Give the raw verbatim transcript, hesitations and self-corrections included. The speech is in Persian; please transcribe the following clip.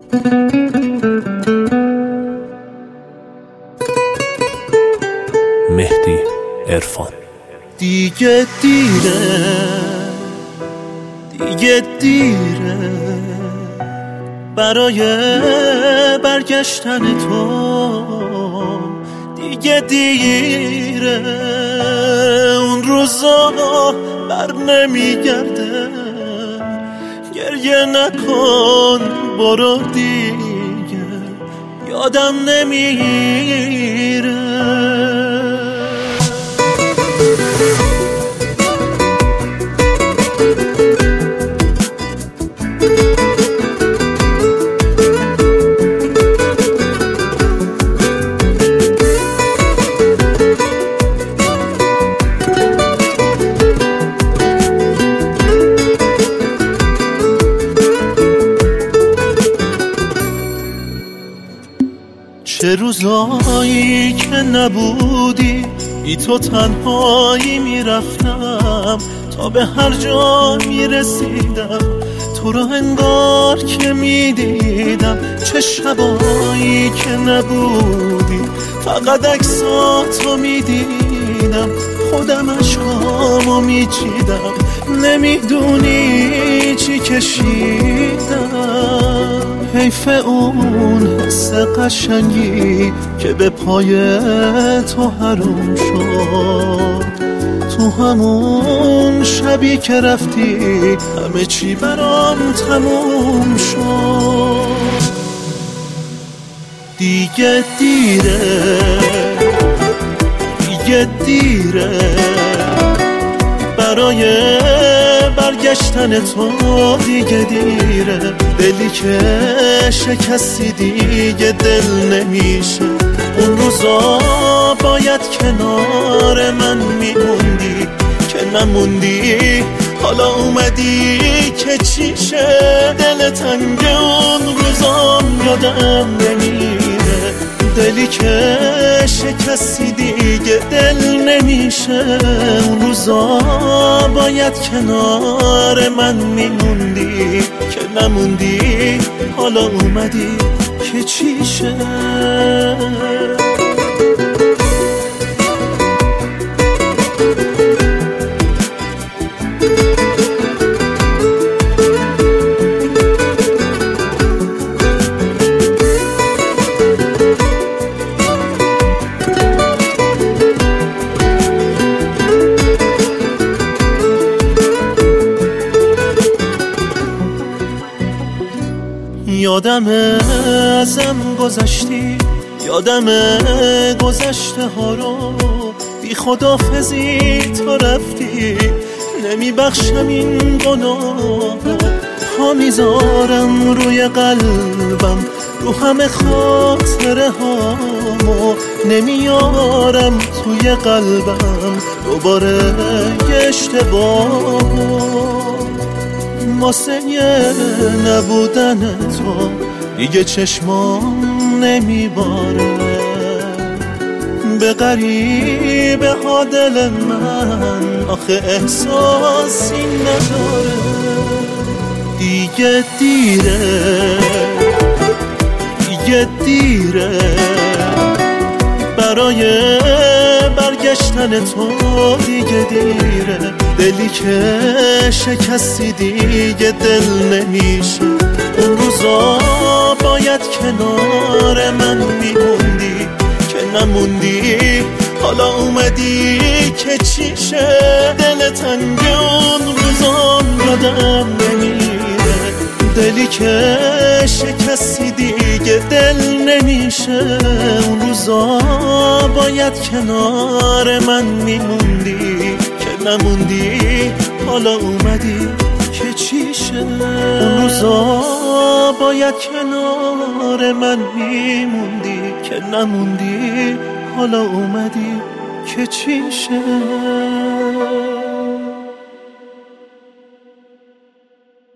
مهدی عرفان. دیگه دیره، دیگه دیره برای برگشتن تو، دیگه دیره، اون روزا بر نمیگرده. گریه نکن برو دیگه، یادم نمیره. چه روزایی که نبودی بی تو تنهایی میرفتم، تا به هر جا میرسیدم تو رو انگار که میدیدم. چه شبایی که نبودی فقط عکساتو میدیدم، خودم عشقامو میچیدم، نمیدونی چی کشیدم. حیف اون حس قشنگی که به پای تو حروم شد، تو همون شبی که رفتی همه چی برام تموم شد. دیگه دیره، دیگه دیره برای برگشتن تو، دیگه دیره. دلی که شکستی دیگه دل نمیشه. اون روزا باید کنار من میموندی که نموندی، حالا اومدی که چیشه. دل تنگ اون روزا یادم نمیره. دلی که شکستی دیگه دل نمیشه. اون روزا باید کنار من میموندی که نموندی، حالا اومدی که چیشه. یادمه ازم گذشتی، یادمه گذشته ها رو، بی خداحافظی تو رفتی. نمیبخشم این گناه ها، میذارم روی قلبم، رو همه خاطره هامو نمیارم توی قلبم دوباره یه اشتباه. واسه نبودن تو دیگه چشمام نمیباره، به غریبه ها دل من آخه احساسی نداره. دیگه دیره، دیگه دیره برای برگشتن تو، دیگه دیره. دلی که شکستی دیگه دل نمیشه. اون روزا باید کنار من میموندی که نموندی، حالا اومدی که چیشه. دل تنگ اون روزا یادم نمیره. دلی که شکستی دیگه دل نمیشه. اون روزا باید کنار من میموندی که نموندی، حالا اومدی که چیشه. اون روزا باید کنار من میموندی که نموندی، حالا اومدی که چیشه.